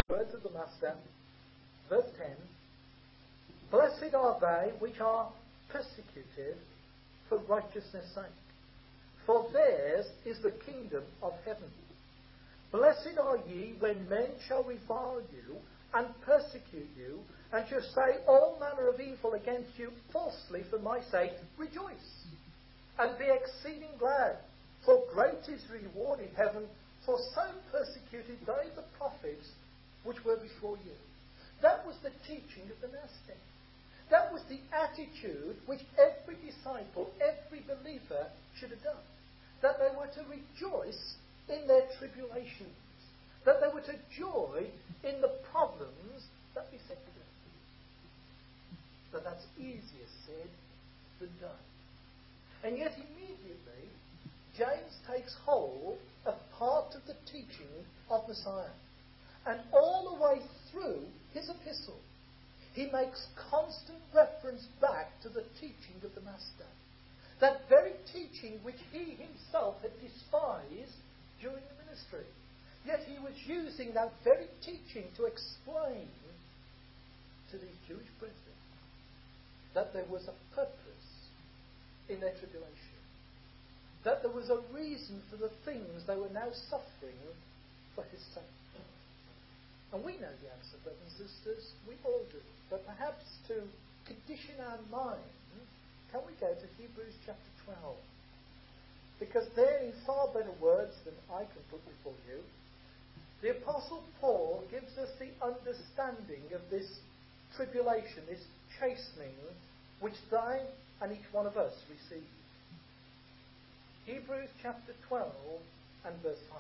Words of the Master, verse 10. Blessed are they which are persecuted for righteousness' sake, for theirs is the kingdom of heaven. Blessed are ye when men shall revile you and persecute you, and shall say all manner of evil against you falsely for my sake. Rejoice, and be exceeding glad, for great is the reward in heaven, for so persecuted they the prophets which were before you. That was the teaching of the Master. That was the attitude which every disciple, every believer should have done. That they were to rejoice in their tribulations. That they were to joy in the problems that beset them. But that's easier said than done. And yet immediately, James takes hold of part of the teaching of Messiah. And all the way through his epistle, he makes constant reference back to the teaching of the Master. That very teaching which he himself had despised during the ministry. Yet he was using that very teaching to explain to these Jewish brethren that there was a purpose in their tribulation. That there was a reason for the things they were now suffering for his sake. And we know the answer, brothers and sisters. We all do. But perhaps to condition our mind, can we go to Hebrews chapter 12? Because there, in far better words than I can put before you, the Apostle Paul gives us the understanding of this tribulation, this chastening, which they and each one of us receive. Hebrews chapter 12 and verse 5.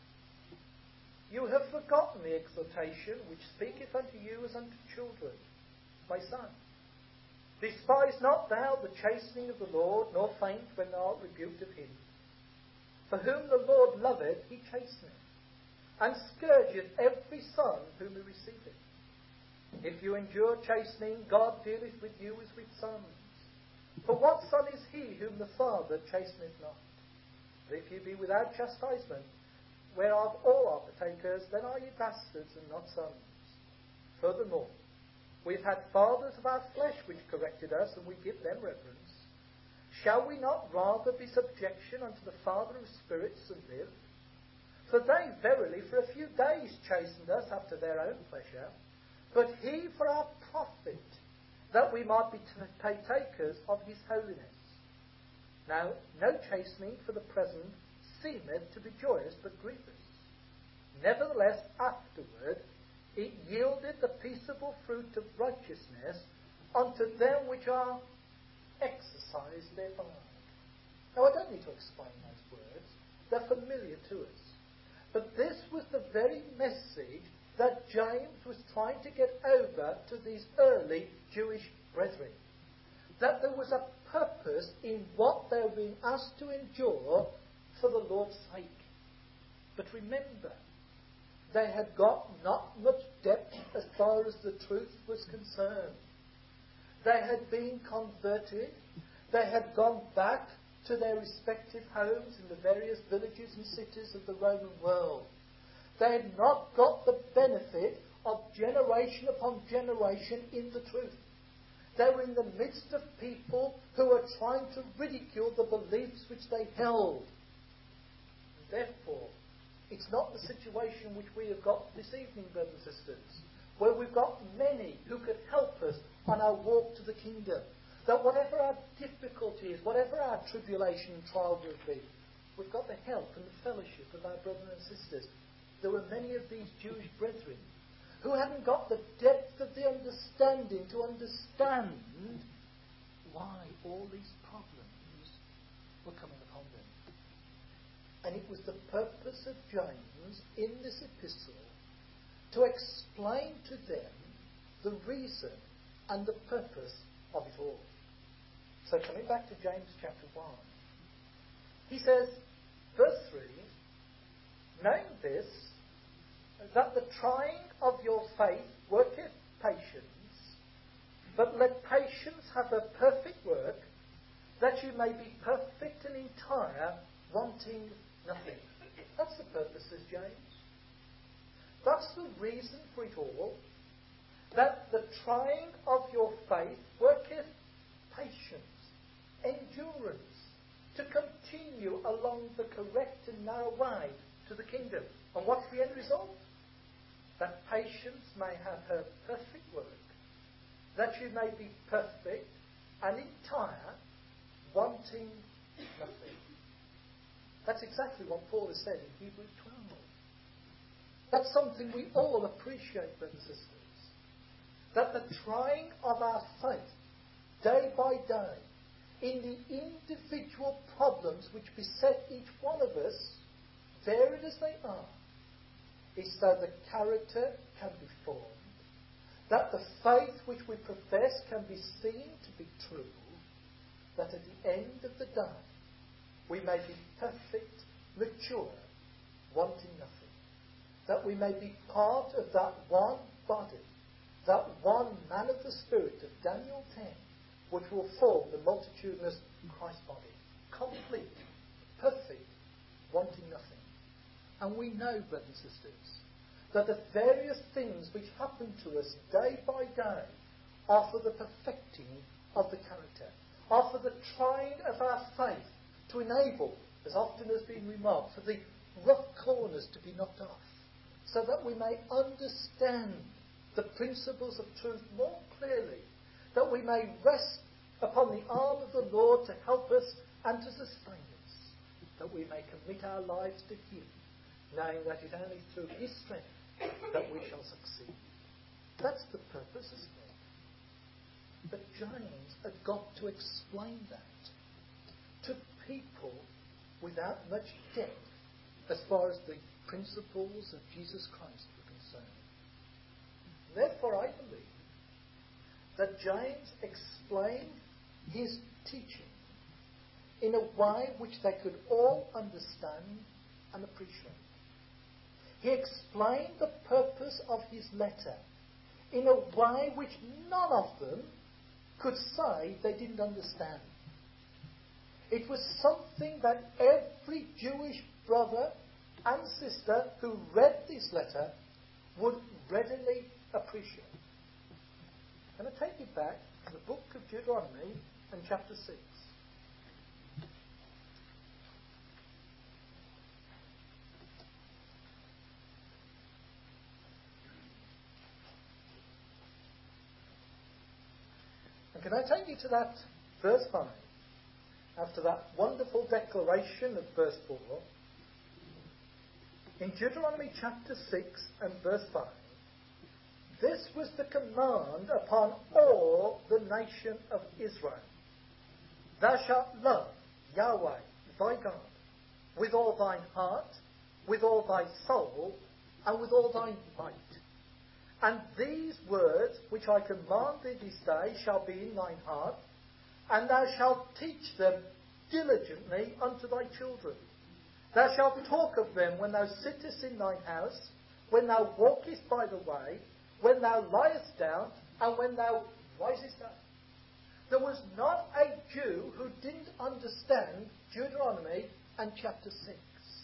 You have forgotten the exhortation which speaketh unto you as unto children. My son, despise not thou the chastening of the Lord, nor faint when thou art rebuked of him. For whom the Lord loveth, he chasteneth, and scourgeth every son whom he receiveth. If you endure chastening, God dealeth with you as with sons. For what son is he whom the Father chasteneth not? But if you be without chastisement, whereof all are partakers, then are ye bastards and not sons. Furthermore, we have had fathers of our flesh which corrected us, and we give them reverence. Shall we not rather be subjection unto the Father of spirits and live? For they verily for a few days chastened us after their own pleasure, but he for our profit, that we might be partakers of his holiness. Now, no chastening for the present seemeth to be joyous, but grievous. Nevertheless, afterward, it yielded the peaceable fruit of righteousness unto them which are exercised thereby. Now, I don't need to explain those words. They're familiar to us. But this was the very message that James was trying to get over to these early Jewish brethren. That there was a purpose in what they were being asked to endure for the Lord's sake. But remember, they had got not much depth as far as the truth was concerned. They had been converted. They had gone back to their respective homes in the various villages and cities of the Roman world. They had not got the benefit of generation upon generation in the truth. They were in the midst of people who were trying to ridicule the beliefs which they held. Therefore, it's not the situation which we have got this evening, brothers and sisters, where we've got many who could help us on our walk to the kingdom. That whatever our difficulties, whatever our tribulation and trial will be, we've got the help and the fellowship of our brothers and sisters. There were many of these Jewish brethren who hadn't got the depth of the understanding to understand why all these problems were coming upon them. And it was the purpose of James in this epistle to explain to them the reason and the purpose of it all. So coming back to James chapter 1, he says, verse 3, knowing this, that the trying of your faith worketh patience, but let patience have a perfect work, that you may be perfect and entire, wanting nothing. That's the purpose, says James. That's the reason for it all, that the trying of your faith worketh patience, endurance, to continue along the correct and narrow way to the kingdom. And what's the end result? That patience may have her perfect work, that you may be perfect and entire, wanting nothing. That's exactly what Paul has said in Hebrews 12. That's something we all appreciate, brothers and sisters. That the trying of our faith, day by day, in the individual problems which beset each one of us, varied as they are, is so the character can be formed, that the faith which we profess can be seen to be true, that at the end of the day we may be perfect, mature, wanting nothing, that we may be part of that one body, that one man of the Spirit of Daniel 10, which will form the multitudinous Christ body, complete, perfect, wanting nothing. And we know, brothers and sisters, that the various things which happen to us day by day are for the perfecting of the character, are for the trying of our faith to enable, as often has been remarked, for the rough corners to be knocked off, so that we may understand the principles of truth more clearly, that we may rest upon the arm of the Lord to help us and to sustain us, that we may commit our lives to Him, knowing that it is only through His strength that we shall succeed. That's the purpose, isn't it? But James had got to explain that to people without much depth as far as the principles of Jesus Christ were concerned. Therefore, I believe that James explained his teaching in a way which they could all understand and appreciate. He explained the purpose of his letter in a way which none of them could say they didn't understand. It was something that every Jewish brother and sister who read this letter would readily appreciate. And I take you back to the book of Deuteronomy and chapter 6. And can I take you to that verse 5? After that wonderful declaration of verse 4, in Deuteronomy chapter 6 and verse 5, this was the command upon all the nation of Israel. Thou shalt love Yahweh thy God with all thine heart, with all thy soul, and with all thy might. And these words which I command thee this day shall be in thine heart, and thou shalt teach them diligently unto thy children. Thou shalt talk of them when thou sittest in thine house, when thou walkest by the way, when thou liest down, and when thou risest up. There was not a Jew who didn't understand Deuteronomy and chapter 6.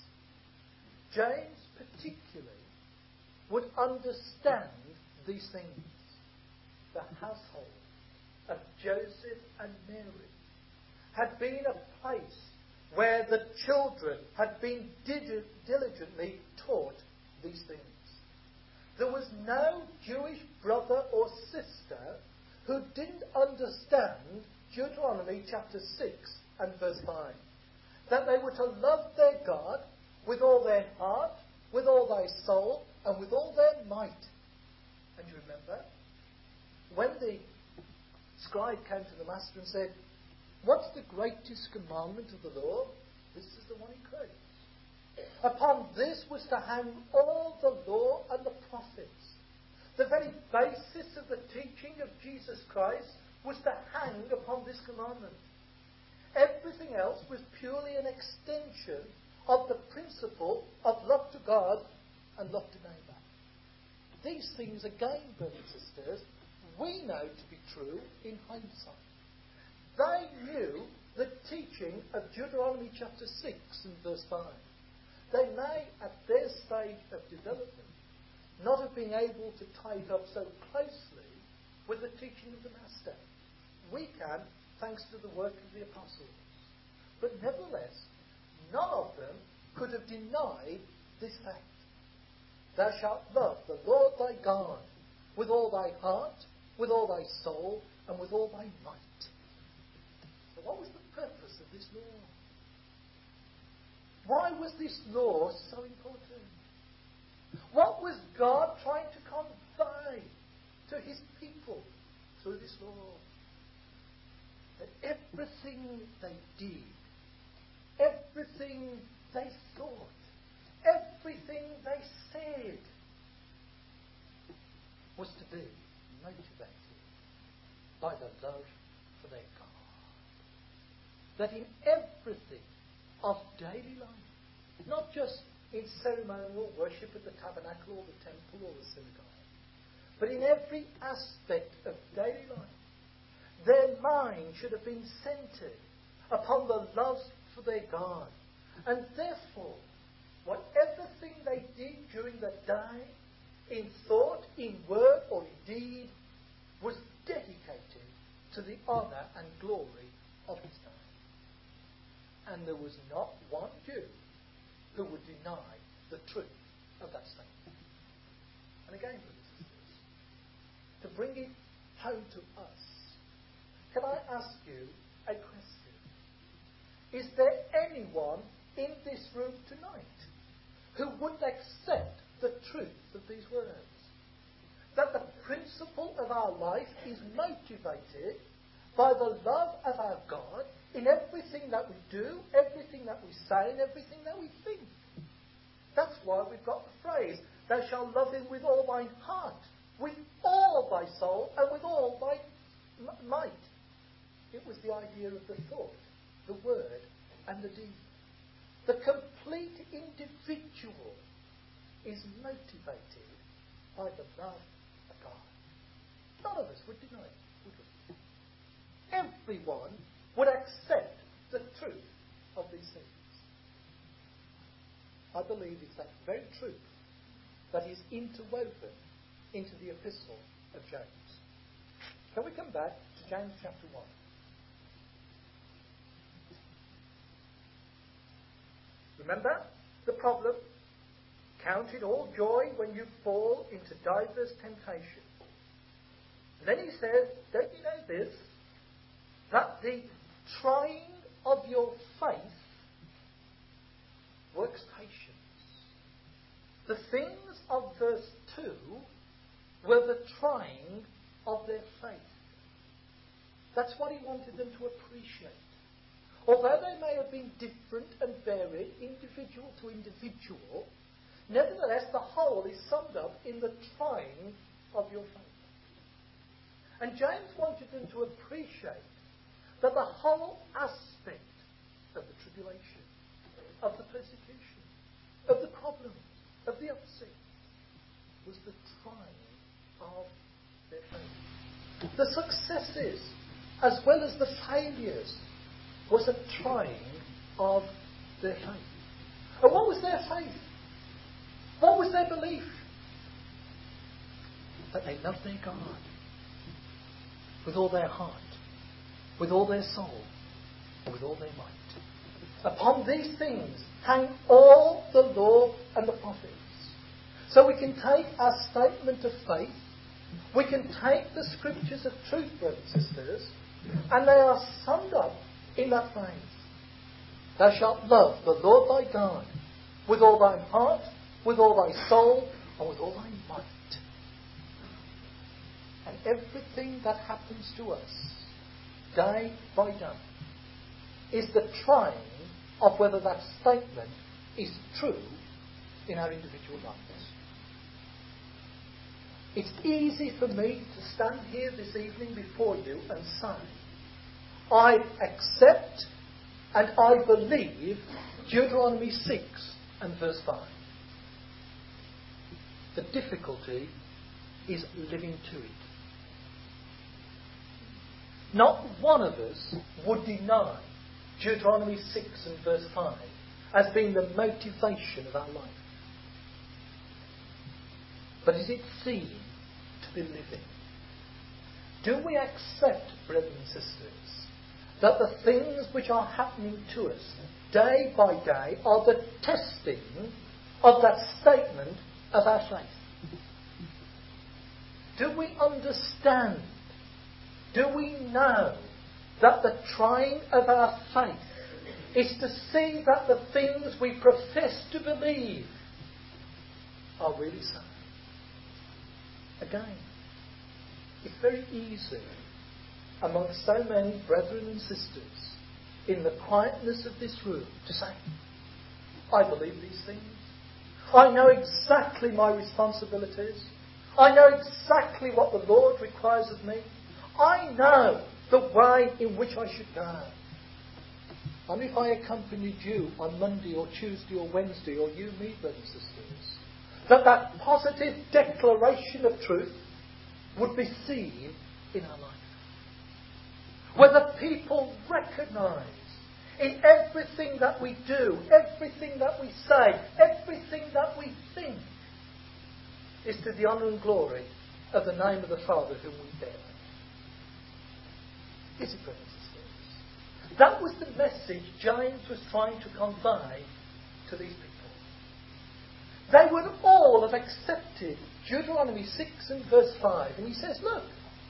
James particularly would understand these things. The household of Joseph and Mary had been a place where the children had been diligently taught these things. There was no Jewish brother or sister who didn't understand Deuteronomy chapter 6 and verse 5. That they were to love their God with all their heart, with all their soul, and with all their might. And you remember, when the scribe came to the master and said, "What's the greatest commandment of the law?" This is the one he quotes. Upon this was to hang all the law and the prophets. The very basis of the teaching of Jesus Christ was to hang upon this commandment. Everything else was purely an extension of the principle of love to God and love to neighbour. These things, again, brothers and sisters, we know to be true in hindsight. They knew the teaching of Deuteronomy chapter 6 and verse 5. They may, at their stage of development, not of being able to tie it up so closely with the teaching of the Master. We can, thanks to the work of the apostles. But nevertheless, none of them could have denied this fact. Thou shalt love the Lord thy God with all thy heart, with all thy soul, and with all thy might. So what was the purpose of this law? Why was this law so important? What was God trying to convey to his people through this law? That everything they did, everything they thought, everything they said was to be motivated by the love for their God. That in everything of daily life, not just in ceremonial worship at the tabernacle or the temple or the synagogue, but in every aspect of daily life, their mind should have been centered upon the love for their God. And therefore, whatever thing they did during the day, in thought, in word, or in deed, was dedicated to the honour and glory of his name. And there was not one Jew who would deny the truth of that statement. And again, brothers and sisters, to bring it home to us, can I ask you a question? Is there anyone in this room tonight who would accept the truth of these words? That the principle of our life is motivated by the love of our God in everything that we do, everything that we say, and everything that we think. That's why we've got the phrase, thou shalt love him with all thine heart, with all thy soul, and with all thy might. It was the idea of the thought, the word, and the deed. The complete individual is motivated by the love of God. None of us would deny it, would we? Everyone would accept the truth of these things. I believe it's that very truth that is interwoven into the epistle of James. Can we come back to James chapter 1? Remember the problem? Count it all joy when you fall into divers temptation. And then he says, don't you know this? That the trying of your faith works patience. The things of verse 2 were the trying of their faith. That's what he wanted them to appreciate. Although they may have been different and varied, individual to individual, nevertheless the whole is summed up in the trying of your faith. And James wanted them to appreciate that the whole aspect of the tribulation, of the persecution, of the problems, of the upset, was the trying of their faith. The successes, as well as the failures, was a trying of their faith. And what was their faith? What was their belief? That they loved their God with all their heart, with all their soul, and with all their might. Upon these things hang all the law and the prophets. So we can take our statement of faith, we can take the scriptures of truth, brothers and sisters, and they are summed up in that phrase. Thou shalt love the Lord thy God with all thine heart, with all thy soul, and with all thy might. And everything that happens to us, day by day, is the trying of whether that statement is true in our individual lives. It's easy for me to stand here this evening before you and say, I accept and I believe Deuteronomy 6 and verse 5. The difficulty is living to it. Not one of us would deny Deuteronomy 6 and verse 5 as being the motivation of our life. but is it seen to be living? Do we accept, brothers and sisters, that the things which are happening to us day by day are the testing of that statement of our faith? Do we understand? Do we know that the trying of our faith is to see that the things we profess to believe are really so? Again, it's very easy among so many brethren and sisters in the quietness of this room to say, I believe these things. I know exactly my responsibilities. I know exactly what the Lord requires of me. I know the way in which I should go. And if I accompanied you on Monday or Tuesday or Wednesday, or you, me, brothers and sisters, that positive declaration of truth would be seen in our life. Whether people recognise in everything that we do, everything that we say, everything that we think, is to the honour and glory of the name of the Father whom we bear. Is it, brothers and sisters? That was the message James was trying to convey to these people. They would all have accepted Deuteronomy 6 and verse 5. And he says, look,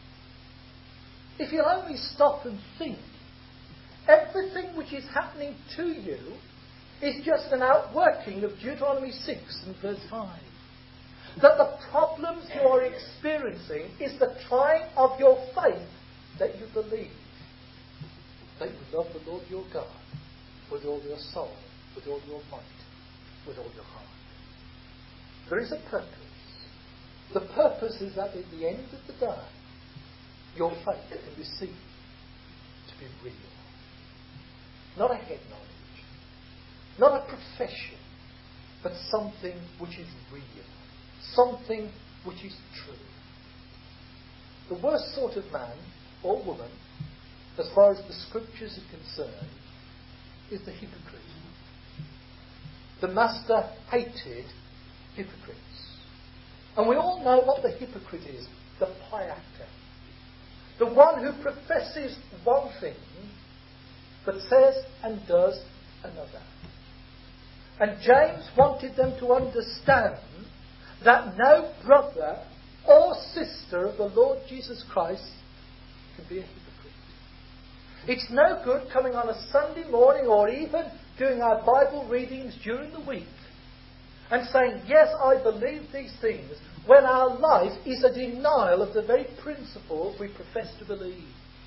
if you'll only stop and think, everything which is happening to you is just an outworking of Deuteronomy 6 and verse 5. That the problems you are experiencing is the trying of your faith that you believe that you love the Lord your God with all your soul, with all your might, with all your heart. There is a purpose. The purpose is that at the end of the day, your faith can be seen to be real. Not a head knowledge, not a profession, but something which is real, something which is true. The worst sort of man or woman, as far as the scriptures are concerned, is the hypocrite. The master hated hypocrites. And we all know what the hypocrite is, the pie actor. The one who professes one thing, but says and does another. And James wanted them to understand that no brother or sister of the Lord Jesus Christ can be a hypocrite. It's no good coming on a Sunday morning or even doing our Bible readings during the week and saying, yes, I believe these things, when our life is a denial of the very principles we profess to believe.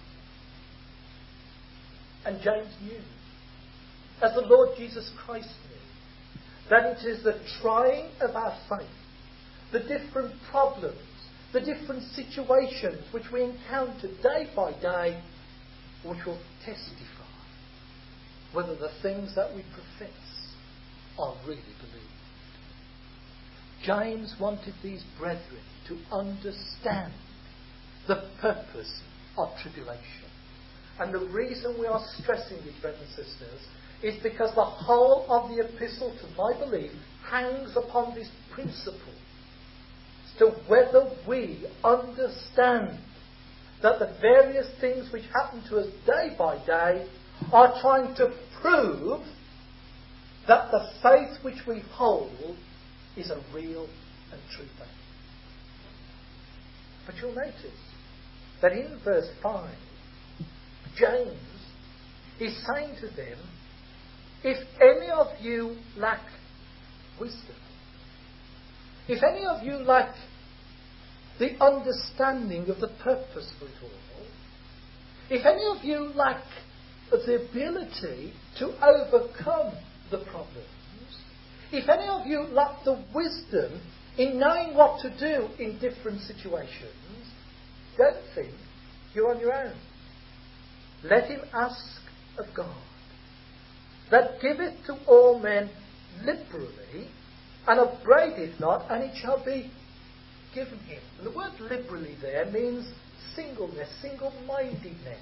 And James knew, as the Lord Jesus Christ knew, that it is the trying of our faith, the different problems, the different situations which we encounter day by day, which will testify whether the things that we profess are really believed. James wanted these brethren to understand the purpose of tribulation. And the reason we are stressing this, brothers and sisters, is because the whole of the epistle, to my belief, hangs upon this principle as to whether we understand that the various things which happen to us day by day are trying to prove that the faith which we hold is a real and true faith. But you'll notice that in verse 5, James is saying to them, if any of you lack wisdom, if any of you lack the understanding of the purpose for it all, if any of you lack the ability to overcome the problems, if any of you lack the wisdom in knowing what to do in different situations, don't think you're on your own. Let him ask of God, that giveth to all men liberally, and upbraideth not, and it shall be given him. And the word liberally there means singleness, single-mindedness.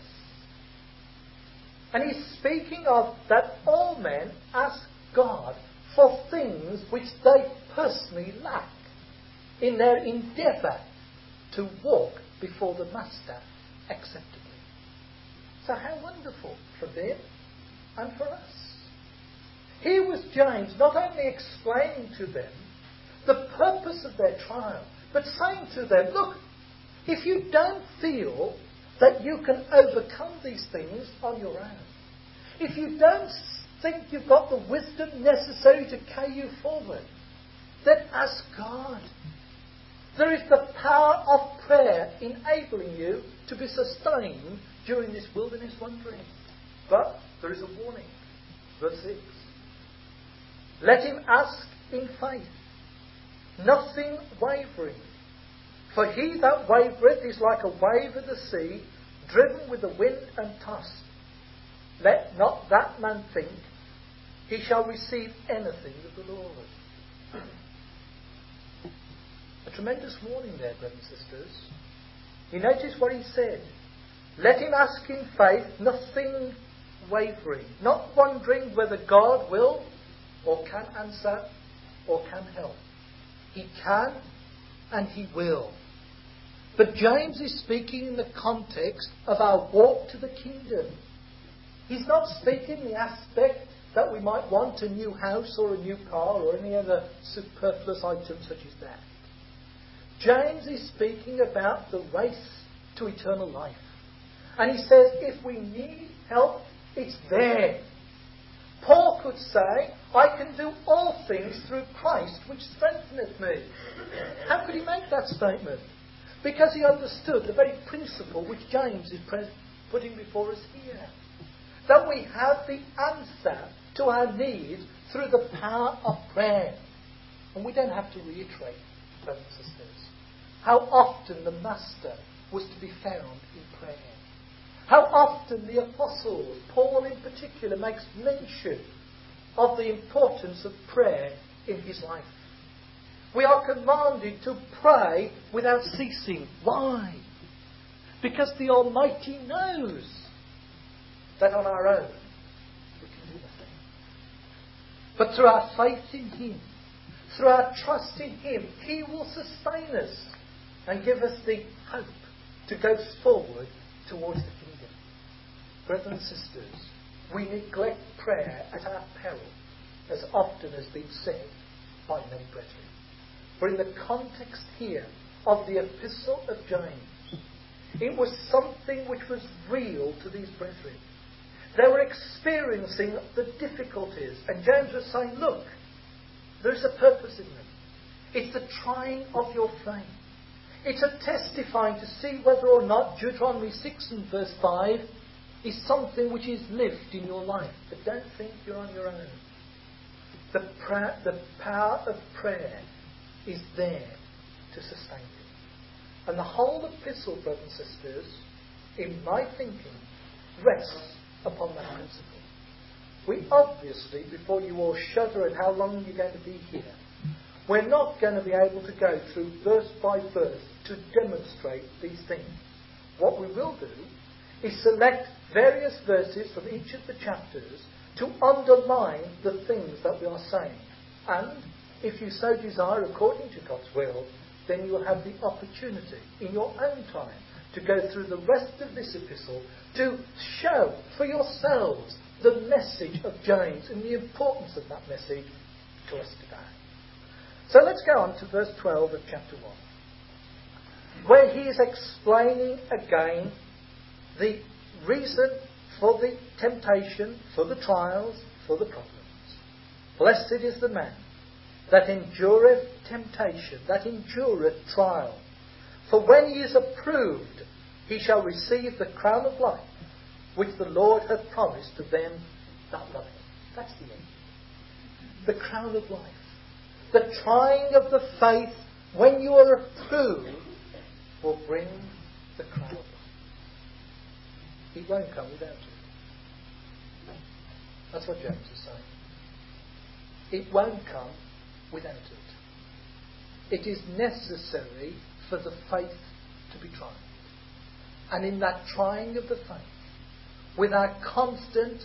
And he's speaking of that all men ask God for things which they personally lack. in their endeavour to walk before the Master acceptably. So how wonderful for them and for us. Here was James not only explaining to them the purpose of their trial, but saying to them, look, if you don't feel that you can overcome these things on your own, if you don't think you've got the wisdom necessary to carry you forward, then ask God. There is the power of prayer enabling you to be sustained during this wilderness wandering. But there is a warning. Verse 6. Let him ask in faith, nothing wavering. For he that wavereth is like a wave of the sea, driven with the wind and tossed. Let not that man think he shall receive anything of the Lord. A tremendous warning there, brothers and sisters. You notice what he said. Let him ask in faith, nothing wavering. Not wondering whether God will or can answer or can help. He can and he will. But James is speaking in the context of our walk to the kingdom. He's not speaking in the aspect that we might want a new house or a new car or any other superfluous item such as that. James is speaking about the race to eternal life. And he says, if we need help, it's there. Paul could say, I can do all things through Christ which strengtheneth me. How could he make that statement? Because he understood the very principle which James is putting before us here. That we have the answer to our needs through the power of prayer. And we don't have to reiterate, brothers and sisters, how often the Master was to be found in prayer. How often the apostles, Paul in particular, makes mention of the importance of prayer in his life. We are commanded to pray without ceasing. Why? Because the Almighty knows that on our own we can do nothing. But through our faith in Him, through our trust in Him, He will sustain us and give us the hope to go forward towards the kingdom. Brothers and sisters, we neglect prayer at our peril, as often has been said by many brethren. For in the context here of the epistle of James, it was something which was real to these brethren. They were experiencing the difficulties, and James was saying, look, there's a purpose in them. It's the trying of your faith. It's a testifying to see whether or not Deuteronomy 6 and verse 5 is something which is lived in your life. But don't think you're on your own. The power of prayer is there to sustain you. And the whole epistle, brothers and sisters, in my thinking, rests upon that principle. We obviously, before you all shudder at how long you're going to be here, we're not going to be able to go through verse by verse to demonstrate these things. What we will do is select various verses from each of the chapters to underline the things that we are saying. And if you so desire, according to God's will, then you will have the opportunity in your own time to go through the rest of this epistle to show for yourselves the message of James and the importance of that message to us today. So let's go on to verse 12 of chapter 1, where he is explaining again the reason for the temptation, for the trials, for the problems. Blessed is the man that endureth temptation, that endureth trial. For when he is approved, he shall receive the crown of life, which the Lord hath promised to them that love him. That's the end. The crown of life. The trying of the faith, when you are approved, will bring the crown of life. It won't come without it. That's what James is saying. It won't come without it. It is necessary for the faith to be tried. And in that trying of the faith, with our constant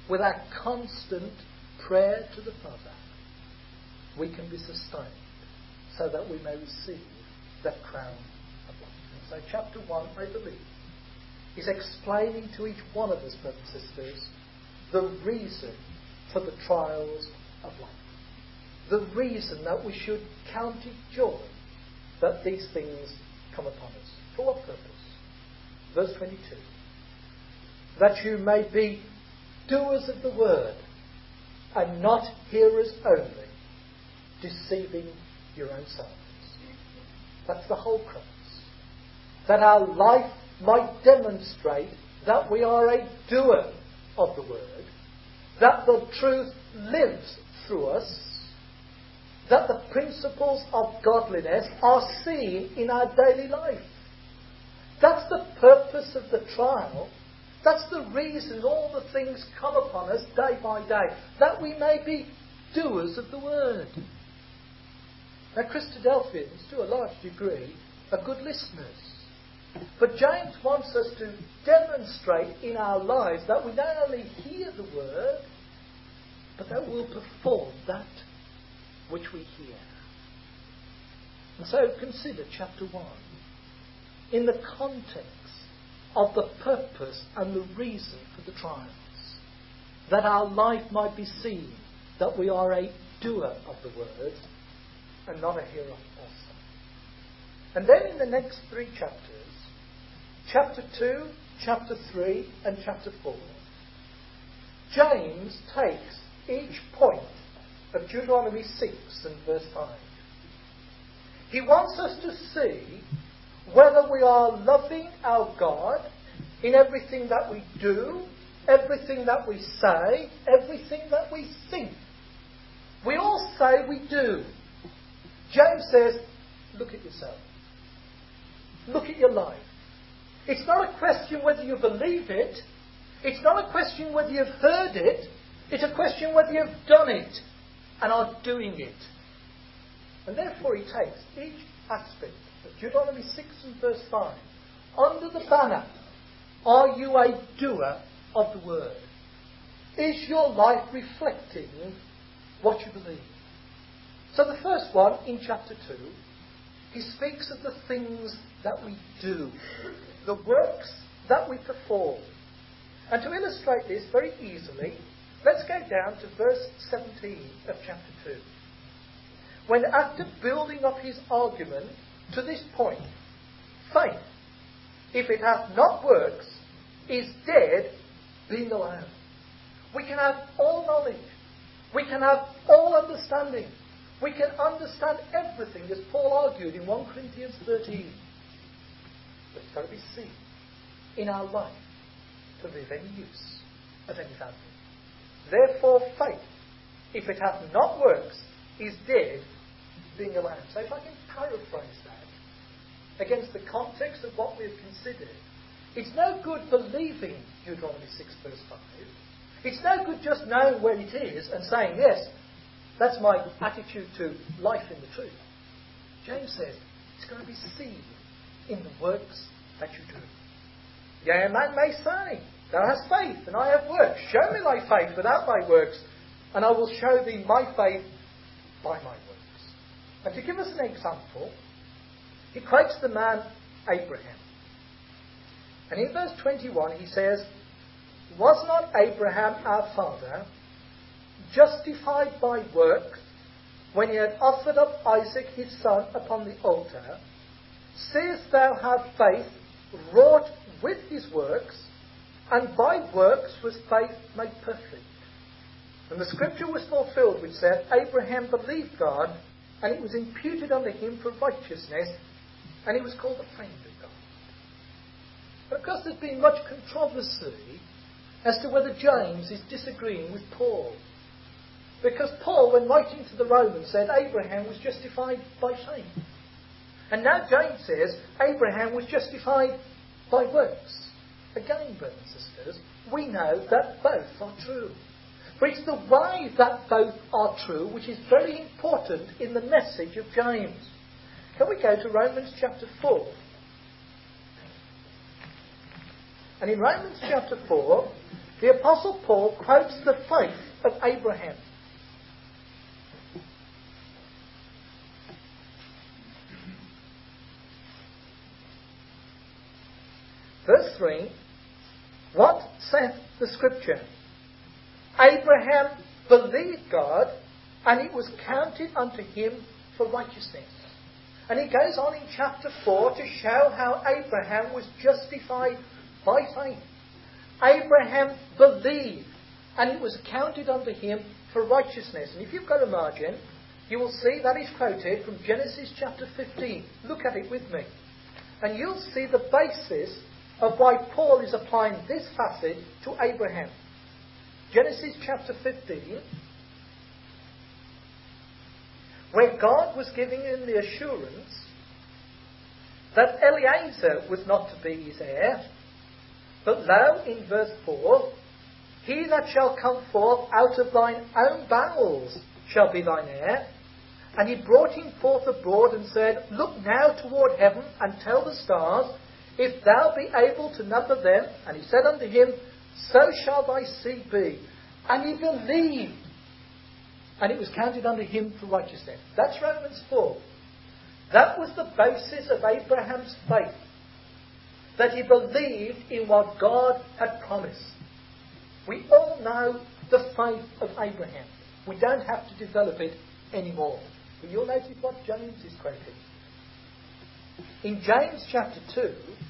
prayer to the Father, we can be sustained so that we may receive that crown of life. And so chapter 1, I believe, is explaining to each one of us, brothers and sisters, the reason for the trials of life. The reason that we should count it joy that these things come upon us. For what purpose? Verse 22. That you may be doers of the word and not hearers only, deceiving your own selves. That's the whole crux. That our life might demonstrate that we are a doer of the word, that the truth lives through us, that the principles of godliness are seen in our daily life. That's the purpose of the trial. That's the reason all the things come upon us day by day, that we may be doers of the word. Now, Christadelphians, to a large degree, are good listeners. But James wants us to demonstrate in our lives that we not only hear the word, but that we'll perform that which we hear. And so consider chapter 1 in the context of the purpose and the reason for the trials. That our life might be seen that we are a doer of the word and not a hearer also. And then in the next 3 chapters, chapter 2, chapter 3 and chapter 4, James takes each point of Deuteronomy 6 and verse 5. He wants us to see whether we are loving our God in everything that we do, everything that we say, everything that we think. We all say we do. James says, look at yourself. Look at your life. It's not a question whether you believe it. It's not a question whether you've heard it. It's a question whether you've done it and are doing it. And therefore he takes each aspect of Deuteronomy 6 and verse 5 under the banner, are you a doer of the word? Is your life reflecting what you believe? So the first one, in chapter 2, he speaks of the things that we do, the works that we perform. And to illustrate this very easily, let's go down to verse 17 of chapter 2. When after building up his argument to this point, faith, if it hath not works, is dead, being alone. We can have all knowledge. We can have all understanding. We can understand everything, as Paul argued in 1 Corinthians 13. But it's got to be seen in our life to be of any use, of any value. Therefore, faith, if it hath not works, is dead, being alone. So if I can paraphrase that against the context of what we have considered, it's no good believing Deuteronomy 6 verse 5. It's no good just knowing where it is and saying, yes, that's my attitude to life in the truth. James says, it's going to be seen in the works that you do. Yea, a man may say, thou hast faith, and I have works. Show me thy faith without thy works, and I will show thee my faith by my works. And to give us an example, he quotes the man Abraham. And in verse 21 he says, was not Abraham our father justified by works when he had offered up Isaac his son upon the altar? Seest thou have faith wrought with his works, and by works was faith made perfect. And the scripture was fulfilled which said, Abraham believed God, and it was imputed unto him for righteousness, and he was called a friend of God. But of course there's been much controversy as to whether James is disagreeing with Paul. Because Paul, when writing to the Romans, said Abraham was justified by faith. And now James says Abraham was justified by works. Again, brothers and sisters, we know that both are true. But it's the way that both are true which is very important in the message of James. Can we go to Romans chapter 4? And in Romans chapter 4, the Apostle Paul quotes the faith of Abraham. Verse 3, what saith the Scripture? Abraham believed God, and it was counted unto him for righteousness. And he goes on in chapter 4 to show how Abraham was justified by faith. Abraham believed, and it was counted unto him for righteousness. And if you've got a margin, you will see that is quoted from Genesis chapter 15. Look at it with me. And you'll see the basis of why Paul is applying this passage to Abraham. Genesis chapter 15, where God was giving him the assurance that Eliezer was not to be his heir, but lo, in verse 4, he that shall come forth out of thine own bowels shall be thine heir. And he brought him forth abroad and said, Look now toward heaven and tell the stars, if thou be able to number them. And he said unto him, So shall thy seed be. And he believed, and it was counted unto him for righteousness. That's Romans 4. That was the basis of Abraham's faith, that he believed in what God had promised. We all know the faith of Abraham. We don't have to develop it anymore. But you'll notice what James is quoting. In James chapter 2,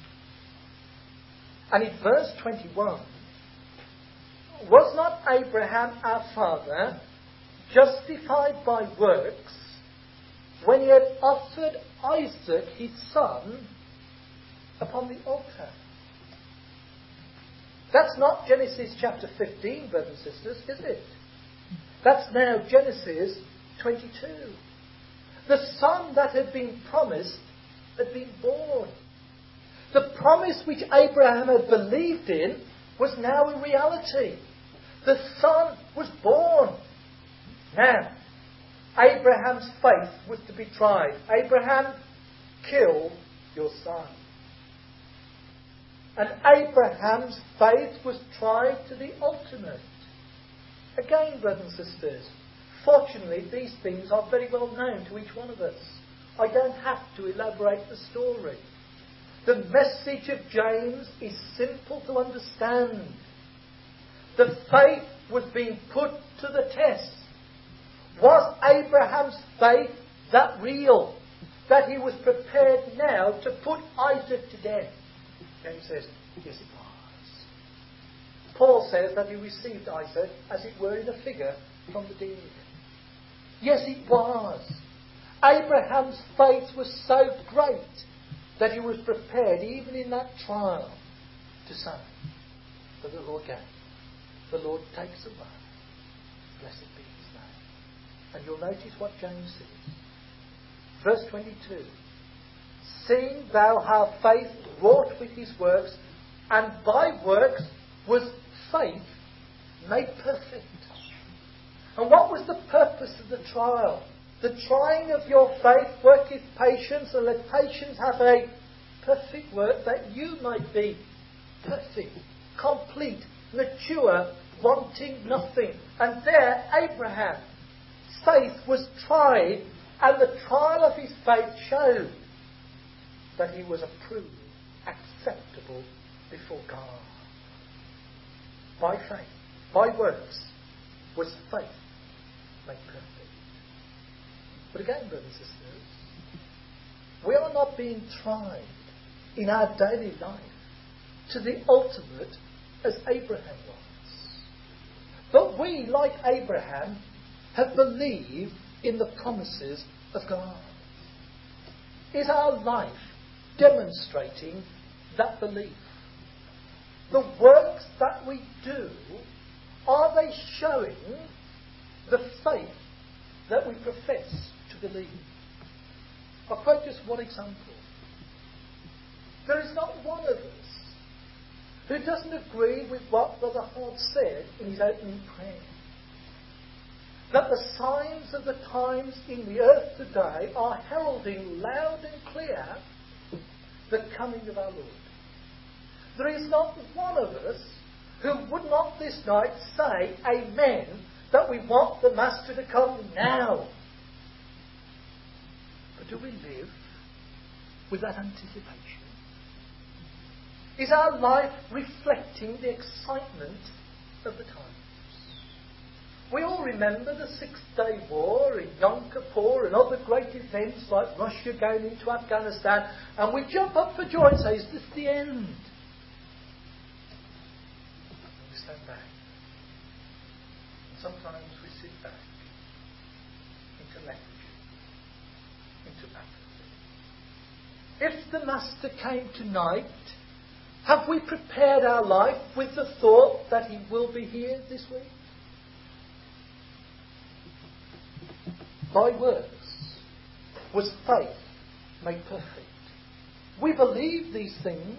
and in verse 21, was not Abraham our father justified by works when he had offered Isaac his son upon the altar? That's not Genesis chapter 15, brothers and sisters, is it? That's now Genesis 22. The son that had been promised had been born. The promise which Abraham had believed in was now a reality. The son was born. Now, Abraham's faith was to be tried. Abraham, kill your son. And Abraham's faith was tried to the ultimate. Again, brothers and sisters, fortunately these things are very well known to each one of us. I don't have to elaborate the story. The message of James is simple to understand. The faith was being put to the test. Was Abraham's faith that real, that he was prepared now to put Isaac to death? James says, yes it was. Paul says that he received Isaac, as it were, in a figure from the dead. Yes it was. Abraham's faith was so great that he was prepared, even in that trial, to say, but the Lord gave, the Lord takes away. Blessed be his name. And you'll notice what James says. Verse 22. Seeing thou how faith wrought with his works, and by works was faith made perfect. And what was the purpose of the trial? The trying of your faith worketh patience, and let patience have a perfect work, that you might be perfect, complete, mature, wanting nothing. And there Abraham's faith was tried, and the trial of his faith showed that he was approved, acceptable before God. By faith, by works, was faith made perfect. But again, brothers and sisters, we are not being tried in our daily life to the ultimate as Abraham was. But we, like Abraham, have believed in the promises of God. Is our life demonstrating that belief? The works that we do, are they showing the faith that we profess to believe? I'll quote just one example. There is not one of us who doesn't agree with what Brother Hart said in his opening prayer. That the signs of the times in the earth today are heralding loud and clear the coming of our Lord. There is not one of us who would not this night say amen, that we want the Master to come now. But do we live with that anticipation? Is our life reflecting the excitement of the times? We all remember the Six-Day War in Yom Kippur and other great events like Russia going into Afghanistan, and we jump up for joy and say, is this the end? And we stand back. And sometimes we sit back into lethargy, into apathy. If the Master came tonight, have we prepared our life with the thought that he will be here this week? By works was faith made perfect. We believe these things.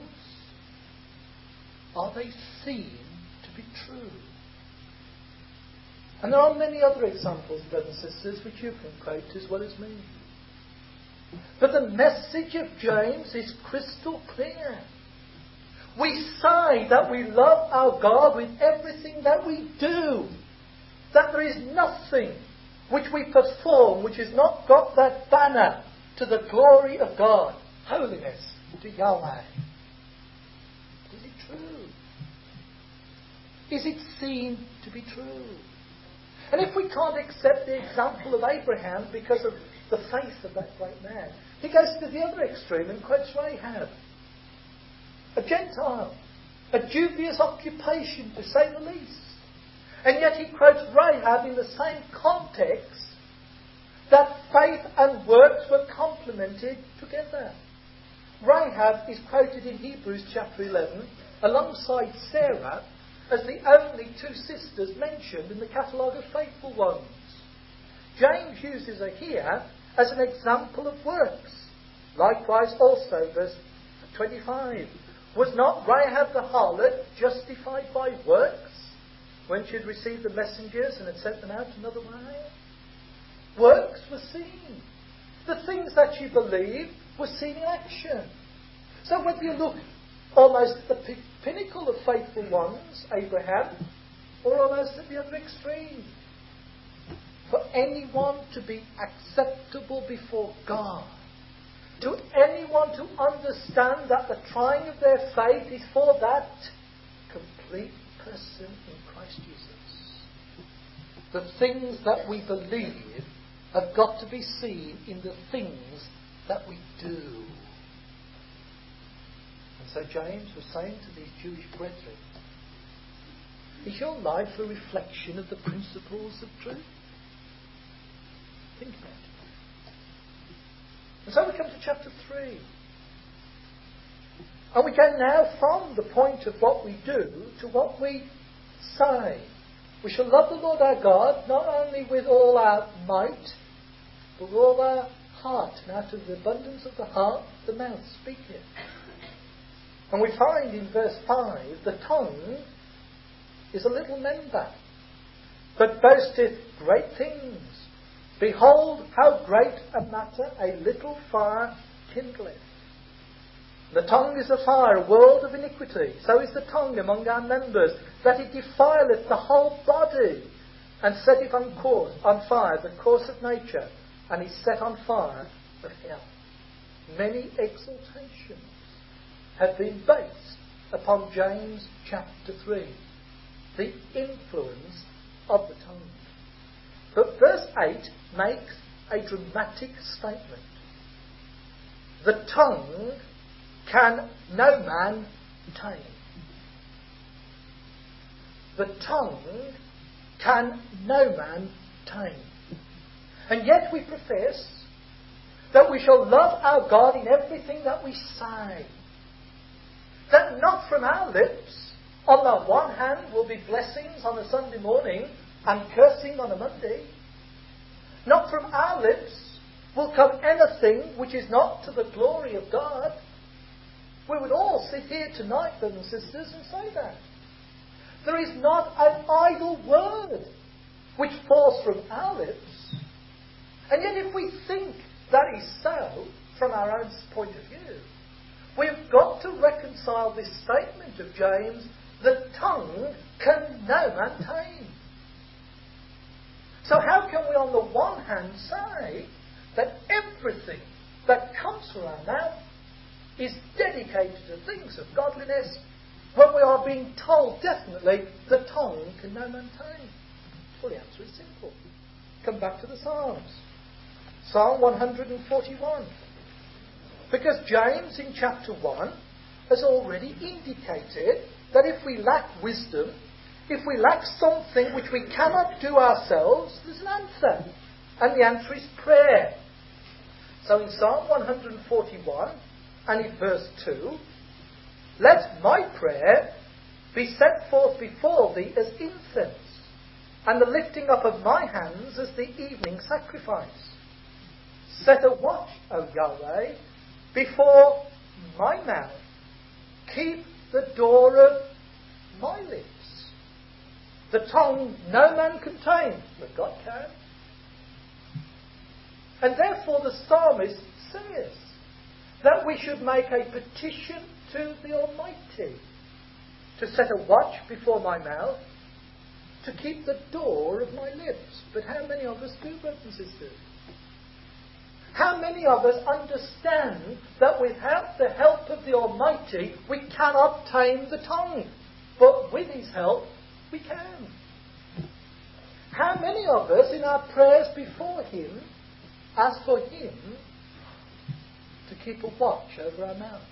Are they seen to be true? And there are many other examples, brothers and sisters, which you can quote as well as me. But the message of James is crystal clear. We say that we love our God with everything that we do. That there is nothing which we perform which has not got that banner to the glory of God. Holiness to Yahweh. Is it true? Is it seen to be true? And if we can't accept the example of Abraham because of the faith of that great man, he goes to the other extreme and quotes Rahab. A Gentile. A dubious occupation, to say the least. And yet he quotes Rahab in the same context, that faith and works were complemented together. Rahab is quoted in Hebrews chapter 11 alongside Sarah as the only two sisters mentioned in the catalogue of faithful ones. James uses her here as an example of works. Likewise also, verse 25. Was not Rahab the harlot justified by works when she had received the messengers and had sent them out another way? Works were seen. The things that she believed were seen in action. So whether you look almost at the pinnacle of faithful ones, Abraham, or almost at the other extreme, for anyone to be acceptable before God, to anyone to understand that the trying of their faith is for that complete person in Christ Jesus. The things that we believe have got to be seen in the things that we do. And so James was saying to these Jewish brethren, is your life a reflection of the principles of truth? Think about it. And so we come to chapter 3. And we go now from the point of what we do to what we say. We shall love the Lord our God not only with all our might, but with all our heart. And out of the abundance of the heart, the mouth speaketh. And we find in verse 5, the tongue is a little member, but boasteth great things. Behold, how great a matter a little fire kindleth. The tongue is a fire, a world of iniquity. So is the tongue among our members, that it defileth the whole body, and setteth on fire the course of nature, and is set on fire of hell. Many exaltations have been based upon James chapter 3, the influence of the tongue. But verse 8 makes a dramatic statement. The tongue can no man tame. The tongue can no man tame. And yet we profess that we shall love our God in everything that we say. That not from our lips, on the one hand, will be blessings on a Sunday morning and cursing on a Monday. Not from our lips will come anything which is not to the glory of God. We would all sit here tonight, brothers and sisters, and say that. There is not an idle word which falls from our lips. And yet if we think that is so, from our own point of view, we've got to reconcile this statement of James, the tongue can no man tame. So how can we on the one hand say that everything that comes from our mouth is dedicated to things of godliness, when we are being told definitely the tongue can no man tame? Well, the answer is simple. Come back to the Psalms. Psalm 141. Because James in chapter 1 has already indicated that if we lack wisdom, if we lack something which we cannot do ourselves, there's an answer. And the answer is prayer. So in Psalm 141 and in verse 2, let my prayer be set forth before thee as incense, and the lifting up of my hands as the evening sacrifice. Set a watch, O Yahweh, before my mouth. Keep the door of my lips. The tongue no man can tame, but God can. And therefore the psalmist says that we should make a petition to the Almighty to set a watch before my mouth, to keep the door of my lips. But how many of us do, brothers and sisters? How many of us understand that without the help of the Almighty we cannot tame the tongue, but with His help we can? How many of us in our prayers before Him ask for Him to keep a watch over our mouth?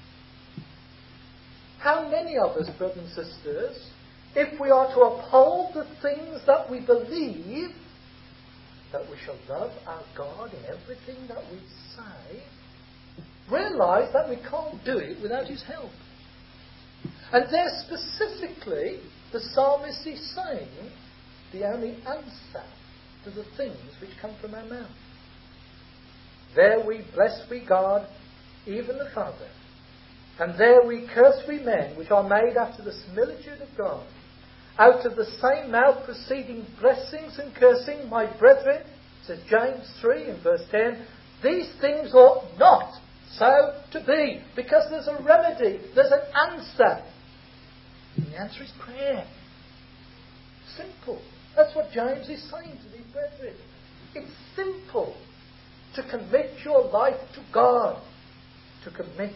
How many of us, brothers and sisters, if we are to uphold the things that we believe, that we shall love our God in everything that we say, realise that we can't do it without His help? And there specifically, the psalmist is saying the only answer to the things which come from our mouth. There we bless we God, even the Father, and there we curse we men, which are made after the similitude of God. Out of the same mouth proceeding blessings and cursing, my brethren, says James 3 in verse 10, these things ought not so to be, because there's a remedy, there's an answer. And the answer is prayer. Simple. That's what James is saying to these brethren. It's simple to commit your life to God, to commit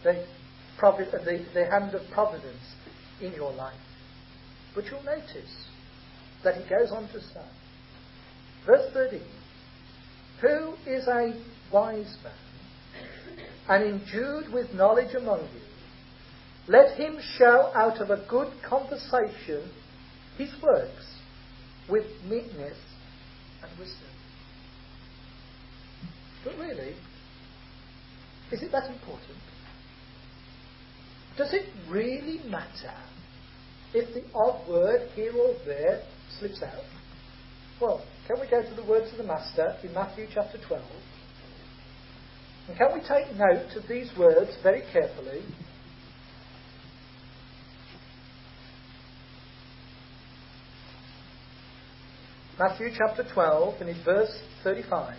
the hand of providence in your life. But you'll notice that he goes on to say, verse 13, who is a wise man and endued with knowledge among you? Let him show out of a good conversation his works with meekness and wisdom. But really, is it that important? Does it really matter if the odd word here or there slips out? Well, can we go to the words of the Master in Matthew chapter 12? And can we take note of these words very carefully? Matthew chapter 12 and in verse 35.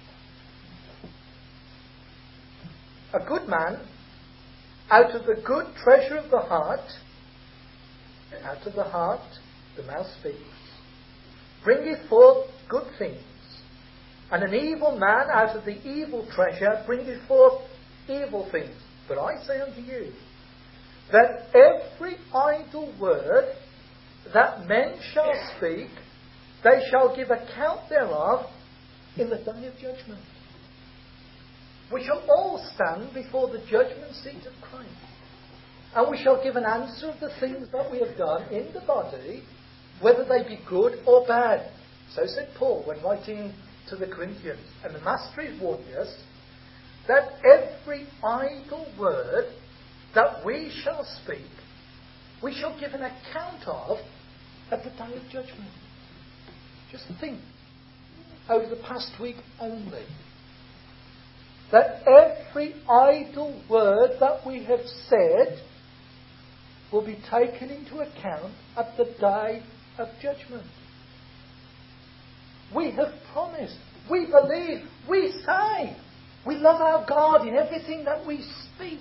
A good man, out of the good treasure of the heart, out of the heart the mouth speaks, bringeth forth good things. And an evil man out of the evil treasure bringeth forth evil things. But I say unto you, that every idle word that men shall speak, they shall give account thereof in the day of judgment. We shall all stand before the judgment seat of Christ. And we shall give an answer of the things that we have done in the body, whether they be good or bad. So said Paul when writing to the Corinthians. And the Master is warning us that every idle word that we shall speak, we shall give an account of at the day of judgment. Just think, over the past week only, that every idle word that we have said will be taken into account at the day of judgment. We have promised, we believe, we say, we love our God in everything that we speak.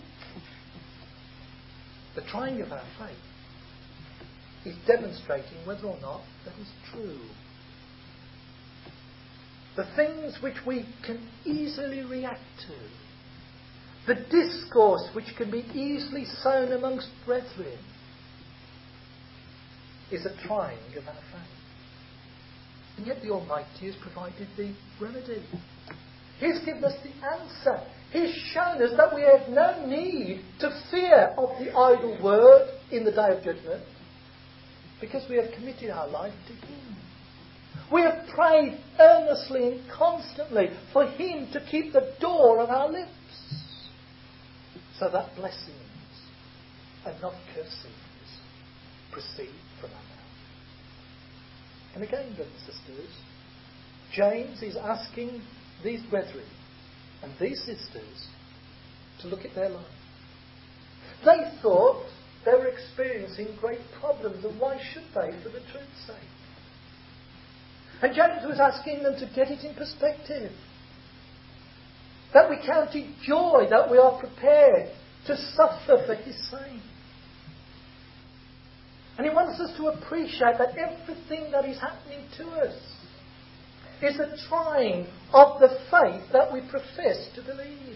The trying of our faith is demonstrating whether or not that is true. The things which we can easily react to, the discourse which can be easily sown amongst brethren, is a trying of our faith. And yet the Almighty has provided the remedy. He's given us the answer. He's shown us that we have no need to fear of the idle word in the day of judgment, because we have committed our life to Him. We have prayed earnestly and constantly for Him to keep the door of our lips, so that blessings and not curses proceed from our mouth. And again, brothers and sisters, James is asking these brethren and these sisters to look at their life. They thought they were experiencing great problems, and why should they, for the truth's sake? And James was asking them to get it in perspective. That we count it joy, that we are prepared to suffer for His sake. And he wants us to appreciate that everything that is happening to us is a trying of the faith that we profess to believe.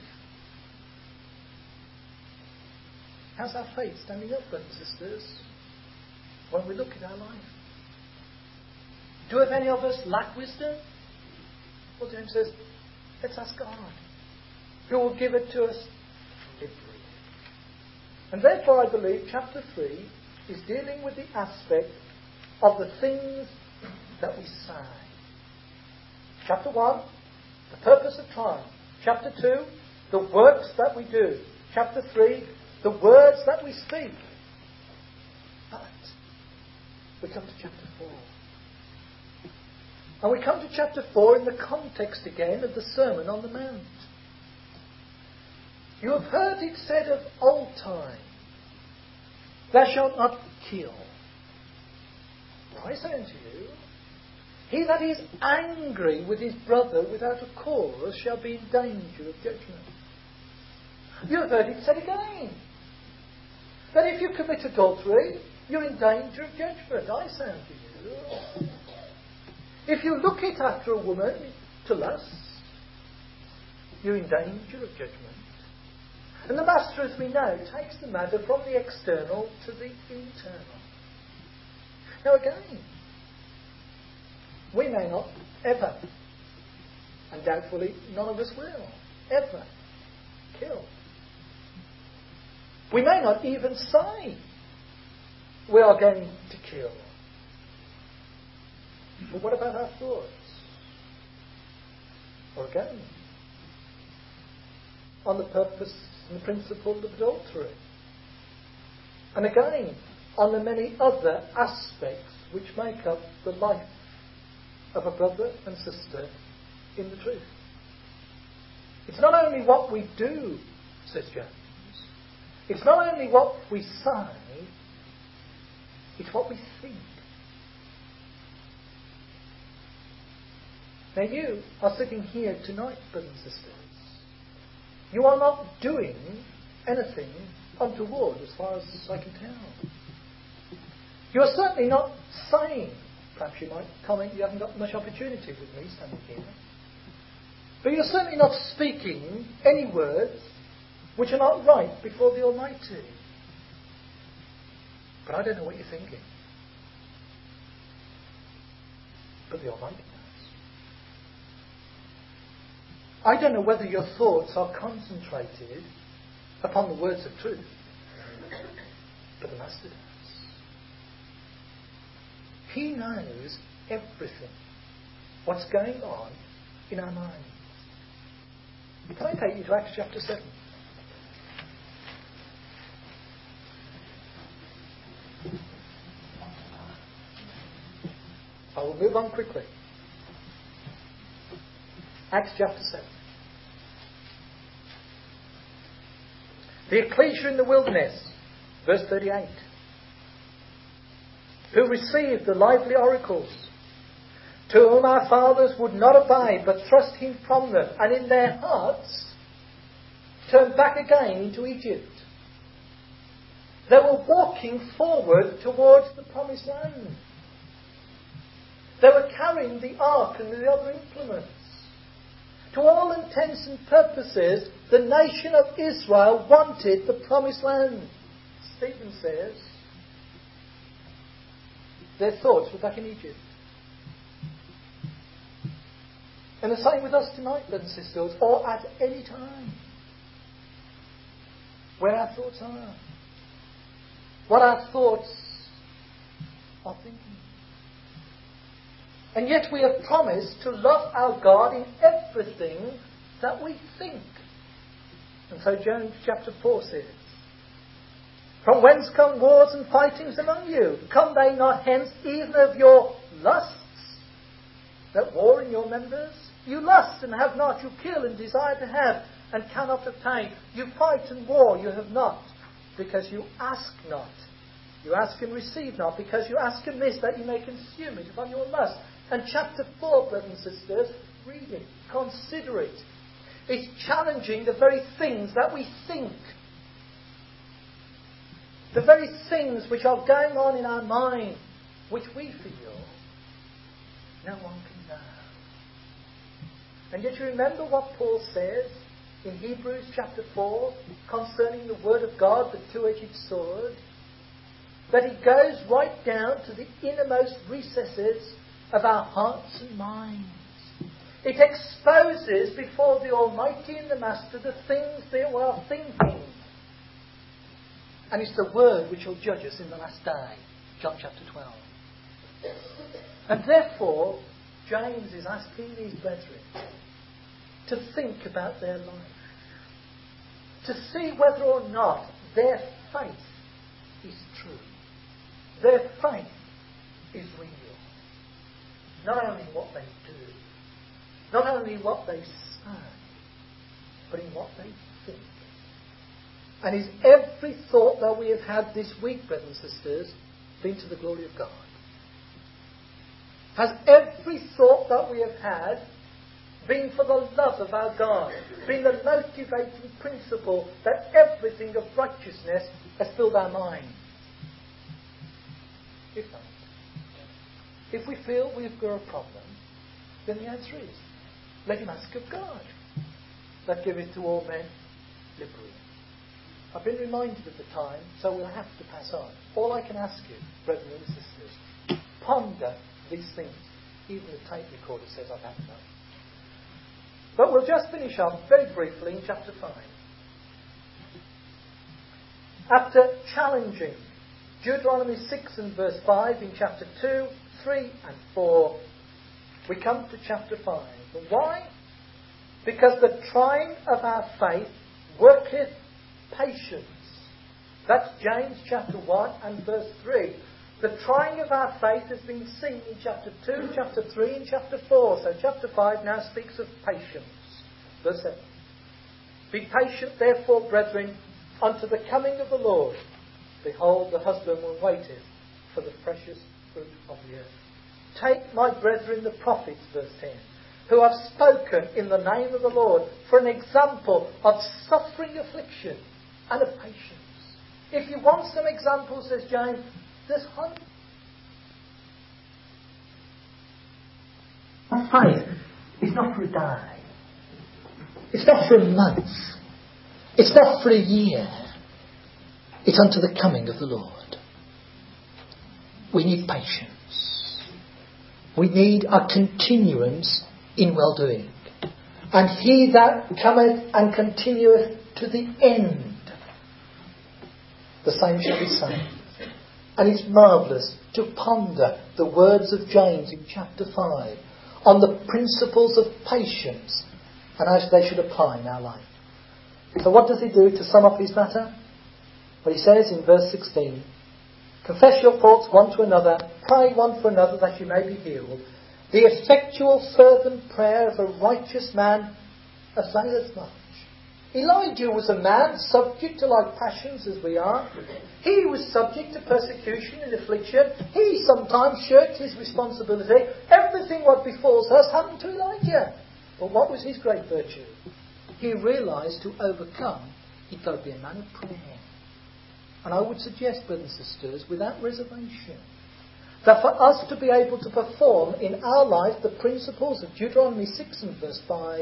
How's our faith standing up, brothers and sisters, when we look at our life? Do any of us lack wisdom? Well, James says, let's ask God, who will give it to us liberally. And therefore I believe chapter 3 is dealing with the aspect of the things that we say. Chapter 1, the purpose of trial. Chapter 2, the works that we do. Chapter 3, the words that we speak. But we come to chapter 4. And we come to chapter 4 in the context again of the Sermon on the Mount. You have heard it said of old time, thou shalt not kill. But I say unto you, he that is angry with his brother without a cause shall be in danger of judgment. You have heard it said again, that if you commit adultery, you're in danger of judgment. I say unto you, if you look it after a woman to lust, you're in danger of judgment. And the Master, as we know, takes the matter from the external to the internal. Now again, we may not ever, and doubtfully none of us will, ever kill. We may not even say we are going to kill. But what about our thoughts? Or again, on the purpose and the principle of adultery. And again, on the many other aspects which make up the life of a brother and sister in the truth. It's not only what we do, says James. It's not only what we say, it's what we think. Now you are sitting here tonight, brothers and sisters. You are not doing anything untoward as far as I can tell. You are certainly not saying, perhaps you might comment, you haven't got much opportunity with me standing here, but you're certainly not speaking any words which are not right before the Almighty. But I don't know what you're thinking. But the Almighty knows. I don't know whether your thoughts are concentrated upon the words of truth, but the Master does. He knows everything, what's going on in our minds. Can I take you to Acts chapter 7? I will move on quickly. Acts chapter 7. The ecclesia in the wilderness, verse 38, who received the lively oracles, to whom our fathers would not obey, but thrust him from them, and in their hearts turned back again into Egypt. They were walking forward towards the promised land. They were carrying the ark and the other implements. To all intents and purposes, the nation of Israel wanted the promised land. Stephen says their thoughts were back in Egypt. And the same with us tonight, brothers and sisters, or at any time. Where our thoughts are. What our thoughts are thinking. And yet we have promised to love our God in everything that we think. And so James chapter 4 says, from whence come wars and fightings among you? Come they not hence even of your lusts that war in your members? You lust and have not. You kill and desire to have and cannot obtain. You fight and war, you have not, because you ask not. You ask and receive not, because you ask amiss that you may consume it upon your lust. And chapter 4, brothers and sisters, read it, consider it. It's challenging the very things that we think. The very things which are going on in our mind, which we feel no one can know. And yet you remember what Paul says in Hebrews chapter 4 concerning the Word of God, the two-edged sword, that it goes right down to the innermost recesses of our hearts and minds. It exposes before the Almighty and the Master the things that we are thinking. And it's the Word which will judge us in the last day. John chapter 12. And therefore, James is asking these brethren to think about their life. To see whether or not their faith is true. Their faith is real. Not only in what they do, not only in what they say, but in what they think. And is every thought that we have had this week, brothers and sisters, been to the glory of God? Has every thought that we have had been for the love of our God, been the motivating principle that everything of righteousness has filled our mind? If not, if we feel we've got a problem, then the answer is, let him ask of God, that giveth to all men liberally. I've been reminded of the time, so we'll have to pass on. All I can ask you, brethren and sisters, ponder these things. Even the tape recorder says I've had enough. But we'll just finish up very briefly in chapter 5. After challenging Deuteronomy 6 and verse 5 in chapter 2, 3 and 4, we come to chapter 5. And why? Because the trying of our faith worketh patience. That's James chapter 1 and verse 3. The trying of our faith has been seen in chapter 2, chapter 3 and chapter 4. So chapter 5 now speaks of patience. Verse 7. Be patient therefore, brethren, unto the coming of the Lord. Behold, the husbandman waiteth for the precious fruit of the earth. Take, my brethren, the prophets, verse 10, who have spoken in the name of the Lord, for an example of suffering affliction and of patience. If you want some examples, says James, there's hundreds. Faith is not for a day. It's not for a month. It's not for a year. It's unto the coming of the Lord. We need patience. We need a continuance in well-doing. And he that cometh and continueth to the end, the same shall be saved. And it's marvellous to ponder the words of James in chapter 5 on the principles of patience and how they should apply in our life. So what does he do to sum up his matter? Well, he says in verse 16, confess your faults one to another, pray one for another that you may be healed. The effectual fervent prayer of a righteous man availeth much. Elijah was a man subject to like passions as we are. He was subject to persecution and affliction. He sometimes shirked his responsibility. Everything what befalls us happened to Elijah. But what was his great virtue? He realised to overcome, he'd got to be a man of prayer. And I would suggest, brothers and sisters, without reservation, that for us to be able to perform in our life the principles of Deuteronomy 6 and verse 5,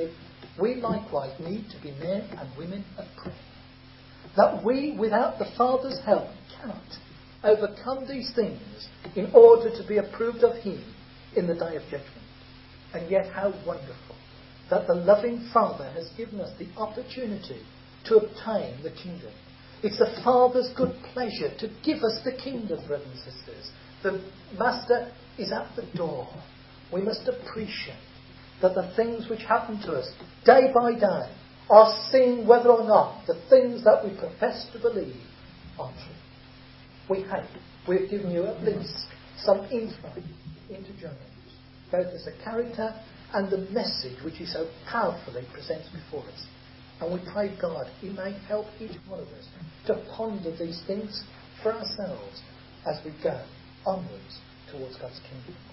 we likewise need to be men and women of prayer. That we, without the Father's help, cannot overcome these things in order to be approved of Him in the day of judgment. And yet how wonderful that the loving Father has given us the opportunity to obtain the kingdom. It's the Father's good pleasure to give us the kingdom, brothers and sisters. The Master is at the door. We must appreciate that the things which happen to us day by day are seeing whether or not the things that we profess to believe are true. We've given you at least some insight into James, both as a character and the message which he so powerfully presents before us. And we pray God He may help each one of us to ponder these things for ourselves as we go onwards towards God's kingdom.